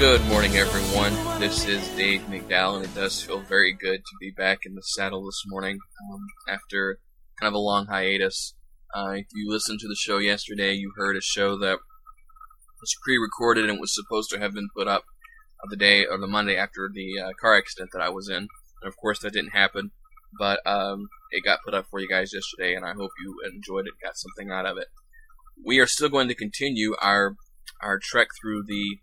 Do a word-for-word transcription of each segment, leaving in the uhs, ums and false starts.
Good morning, everyone. This is Dave McDowell, and it does feel very good to be back in the saddle this morning um, after kind of a long hiatus. Uh, if you listened to the show yesterday, you heard a show that was pre-recorded and was supposed to have been put up the day or the Monday after the uh, car accident that I was in. And of course, that didn't happen, but um, it got put up for you guys yesterday, and I hope you enjoyed it, got something out of it. We are still going to continue our our trek through the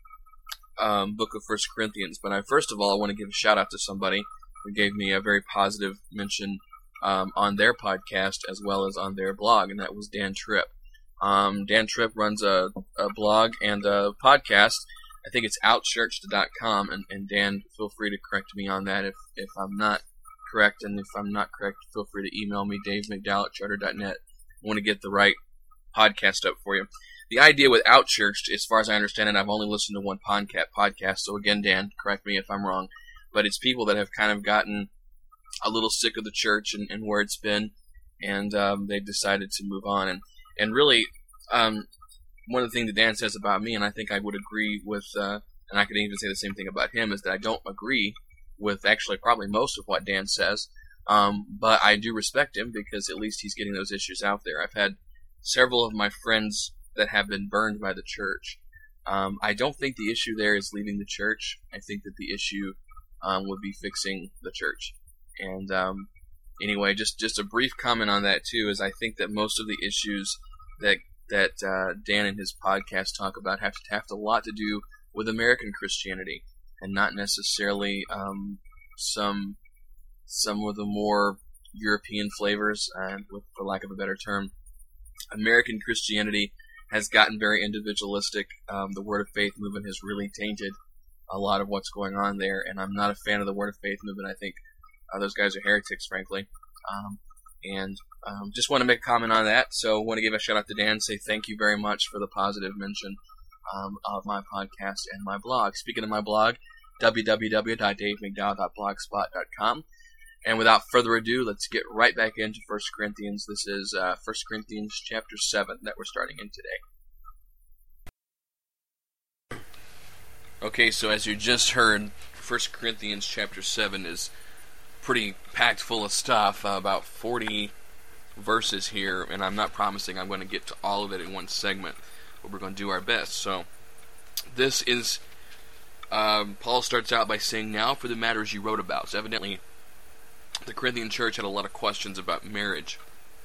Um, book of First Corinthians, but I first of all I want to give a shout out to somebody who gave me a very positive mention um, on their podcast as well as on their blog, and that was Dan Tripp. Um, Dan Tripp runs a, a blog and a podcast. I think it's outchurched dot com, and, and Dan, feel free to correct me on that if, if I'm not correct, and if I'm not correct, feel free to email me, Dave McDowell at charter dot net. I want to get the right podcast up for you. The idea with Outchurched, as far as I understand it, I've only listened to one podcast, so again, Dan, correct me if I'm wrong, but it's people that have kind of gotten a little sick of the church and, and where it's been, and um, they've decided to move on. And, and really, um, one of the things that Dan says about me, and I think I would agree with, uh, and I could even say the same thing about him, is that I don't agree with actually probably most of what Dan says, um, but I do respect him because at least he's getting those issues out there. I've had several of my friends that have been burned by the church. Um, I don't think the issue there is leaving the church. I think that the issue um, would be fixing the church. And um, anyway, just, just a brief comment on that too is I think that most of the issues that that uh, Dan and his podcast talk about have to have a lot to do with American Christianity and not necessarily um, some some of the more European flavors, uh, with, for lack of a better term. American Christianity has gotten very individualistic. Um, the Word of Faith movement has really tainted a lot of what's going on there, and I'm not a fan of the Word of Faith movement. I think uh, those guys are heretics, frankly. Um, and um, just want to make a comment on that. So want to give a shout out to Dan, say thank you very much for the positive mention um, of my podcast and my blog. Speaking of my blog, w w w dot dave mcdowell dot blogspot dot com. And without further ado, let's get right back into First Corinthians. This is uh, First Corinthians chapter seven that we're starting in today. Okay, so as you just heard, First Corinthians chapter seven is pretty packed full of stuff, uh, about forty verses here, and I'm not promising I'm going to get to all of it in one segment, but we're going to do our best. So this is, um, Paul starts out by saying, now for the matters you wrote about. So evidently, the Corinthian church had a lot of questions about marriage.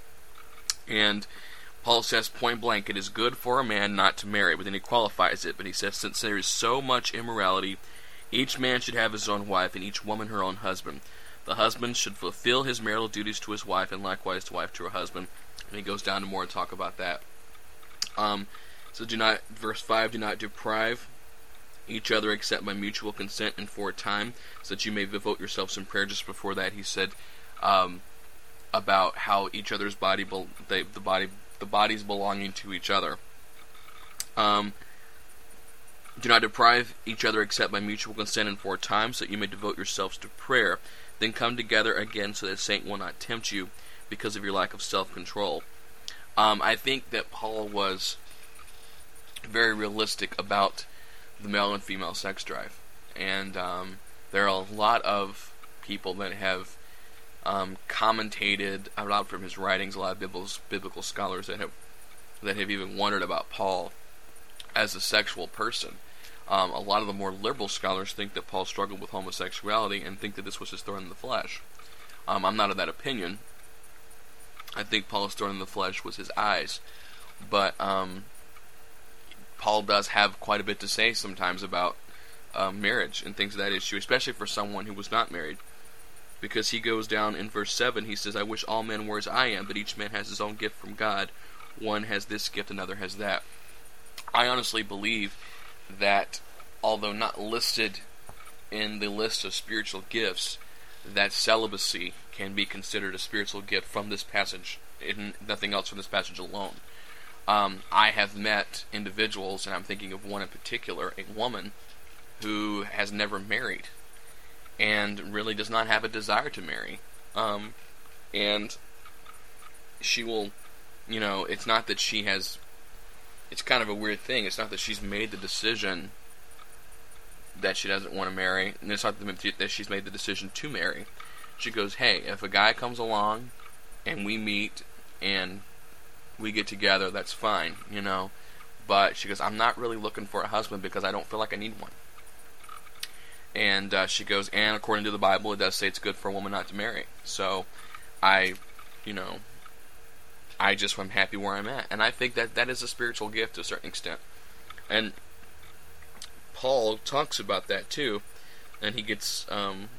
And Paul says point blank, it is good for a man not to marry, but then he qualifies it. But he says, since there is so much immorality, each man should have his own wife, and each woman her own husband. The husband should fulfill his marital duties to his wife, and likewise the wife to her husband. And he goes down to more and talk about that. Um, so do not, verse five, do not deprive each other except by mutual consent and for a time, so that you may devote yourselves in prayer. Just before that, he said um, about how each other's body, be- they, the body, the bodies belonging to each other. Um, do not deprive each other except by mutual consent and for a time, so that you may devote yourselves to prayer. Then come together again, so that Satan will not tempt you because of your lack of self-control. Um, I think that Paul was very realistic about the male and female sex drive, and um, there are a lot of people that have um, commentated out from his writings, a lot of biblical, biblical scholars that have that have even wondered about Paul as a sexual person. Um, a lot of the more liberal scholars think that Paul struggled with homosexuality and think that this was his thorn in the flesh. Um, I'm not of that opinion. I think Paul's thorn in the flesh was his eyes, but um, Paul does have quite a bit to say sometimes about uh, marriage and things of that issue, especially for someone who was not married. Because he goes down in verse seven, he says, I wish all men were as I am, but each man has his own gift from God. One has this gift, another has that. I honestly believe that, although not listed in the list of spiritual gifts, that celibacy can be considered a spiritual gift from this passage, and nothing else from this passage alone. Um, I have met individuals, and I'm thinking of one in particular, a woman who has never married and really does not have a desire to marry. Um, and she will, you know, it's not that she has, it's kind of a weird thing. It's not that she's made the decision that she doesn't want to marry, and it's not that she's made the decision to marry. She goes, hey, if a guy comes along and we meet and we get together, that's fine, you know. But she goes, I'm not really looking for a husband because I don't feel like I need one. And uh, she goes, and according to the Bible, it does say it's good for a woman not to marry. So I, you know, I just am happy where I'm at. And I think that that is a spiritual gift to a certain extent. And Paul talks about that too. And he gets um,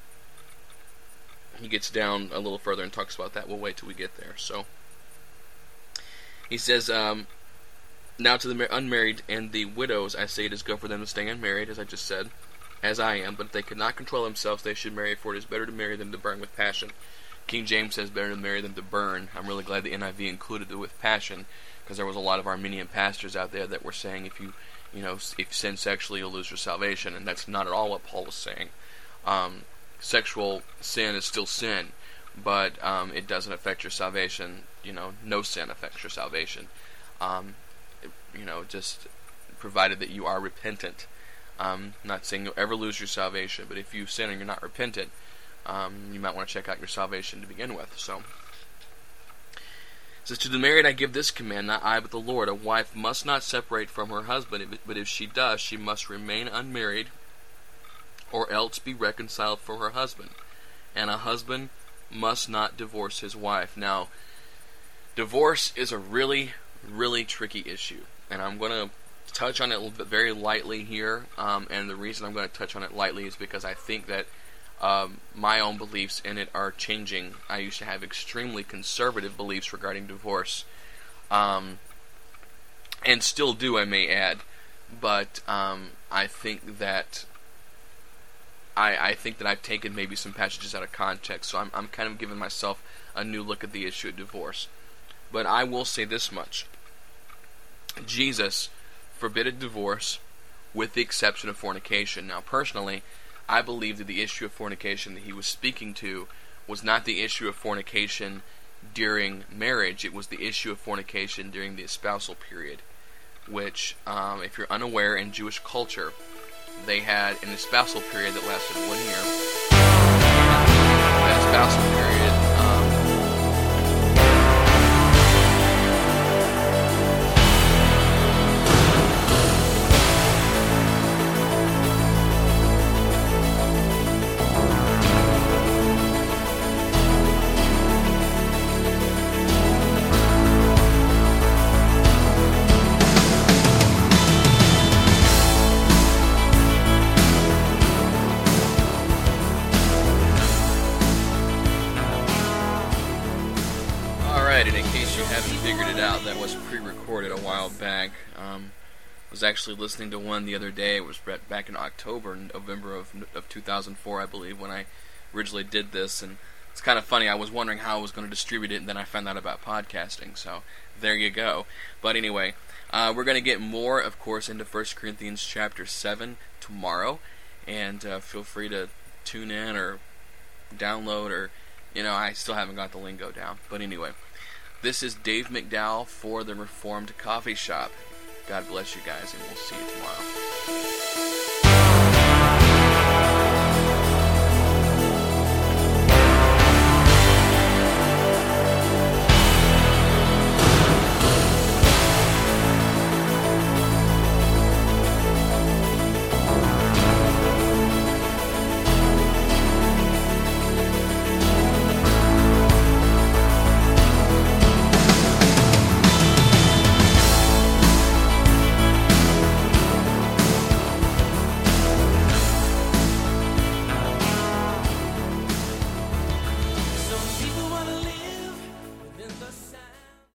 he gets down a little further and talks about that. We'll wait till we get there. So he says, um, now to the unmarried and the widows, I say it is good for them to stay unmarried, as I just said, as I am. But if they cannot control themselves, they should marry, for it is better to marry than to burn with passion. King James says better to marry than to burn. I'm really glad the N I V included it with passion, because there was a lot of Arminian pastors out there that were saying if you, you know, if you sin sexually, you'll lose your salvation, and that's not at all what Paul was saying. Um, sexual sin is still sin, but um, it doesn't affect your salvation. You know, no sin affects your salvation. Um, it, you know, just provided that you are repentant. Um, not saying you'll ever lose your salvation, but if you sin and you're not repentant, um, you might want to check out your salvation to begin with. So, it says, to the married I give this command, not I but the Lord, a wife must not separate from her husband, but if she does, she must remain unmarried, or else be reconciled for her husband. And a husband must not divorce his wife. Now, divorce is a really, really tricky issue, and I'm going to touch on it a little bit very lightly here, um, and the reason I'm going to touch on it lightly is because I think that um, my own beliefs in it are changing. I used to have extremely conservative beliefs regarding divorce, um, and still do, I may add, but um, I think that I, I think that I've taken maybe some passages out of context, so I'm, I'm kind of giving myself a new look at the issue of divorce. But I will say this much. Jesus forbid divorce with the exception of fornication. Now, personally, I believe that the issue of fornication that he was speaking to was not the issue of fornication during marriage. It was the issue of fornication during the espousal period, which, um, if you're unaware, in Jewish culture, they had an espousal period that lasted one year. That espousal period um, that was pre-recorded a while back. Um, was actually listening to one the other day. It was back in October, November of of two thousand four, I believe, when I originally did this. And it's kind of funny. I was wondering how I was going to distribute it, and then I found out about podcasting. So there you go. But anyway, uh, we're going to get more, of course, into First Corinthians chapter seven tomorrow. And uh, feel free to tune in or download, or, you know, I still haven't got the lingo down. But anyway. This is Dave McDowell for the Reformed Coffee Shop. God bless you guys, and we'll see you tomorrow.